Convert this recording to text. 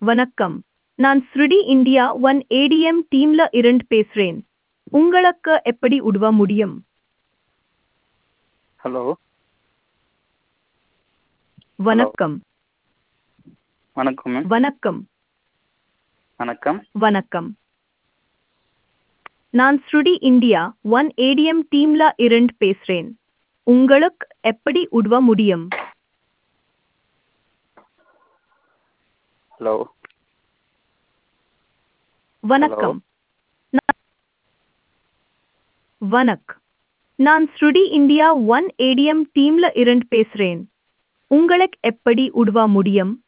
வணக்கம். நான் ஸ்ருடி India one ATM டீம்ல இருந்து பேசுறேன். உங்களுக்கு எப்படி உதவ முடியும்? ஹலோ ஹலோ வணக்கம். வணக்கம் மேம். வணக்கம். வணக்கம். வணக்கம். நான் ஸ்ருடி இந்தியா ஒன் ஏடிஎம் டீம்ல இருந்து பேசுறேன். உங்களுக்கு எப்படி உதவ முடியும்? ஹலோ வணக்கம். நான் ஸ்ருடி இந்தியா ஒன் ஏடிஎம் டீம்ல இருந்து பேசுறேன். உங்களுக்கு எப்படி உதவ முடியும்?